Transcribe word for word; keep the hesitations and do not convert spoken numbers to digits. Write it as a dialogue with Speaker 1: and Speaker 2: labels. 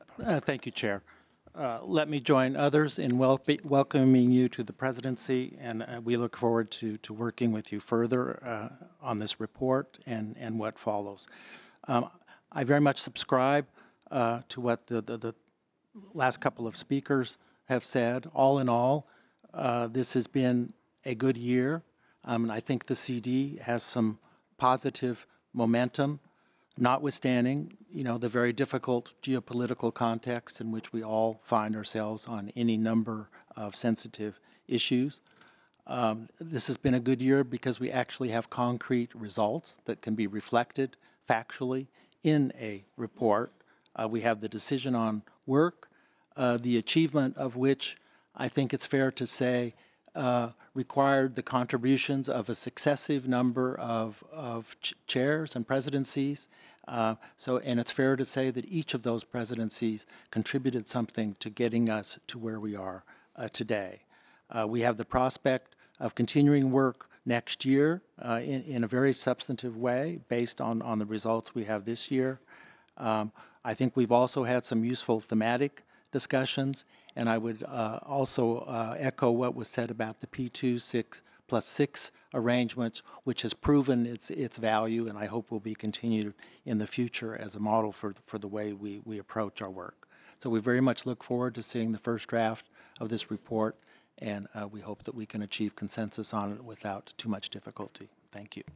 Speaker 1: Uh, thank you, Chair. Uh, let me join others in wel welcoming you to the presidency, and uh, we look forward to, to working with you further uh, on this report and, and what follows. Um, I very much subscribe uh, to what the, the, the last couple of speakers have said. All in all, uh, this has been a good year. Um, and I think the C D has some positive momentum, notwithstanding, you know, the very difficult geopolitical context in which we all find ourselves on any number of sensitive issues. Um, this has been a good year because we actually have concrete results that can be reflected factually in a report. Uh, we have the decision on work, uh, the achievement of which I think it's fair to say uh, required the contributions of a successive number of, of ch chairs and presidencies. Uh, so, and it's fair to say that each of those presidencies contributed something to getting us to where we are uh, today. Uh, we have the prospect of continuing work next year uh, in, in a very substantive way based on, on the results we have this year. Um, I think we've also had some useful thematic discussions, and I would uh, also uh, echo what was said about the P two six plus six arrangements, which has proven its its value, and I hope will be continued in the future as a model for for the way we we approach our work. So we very much look forward to seeing the first draft of this report, and uh, we hope that we can achieve consensus on it without too much difficulty. Thank you.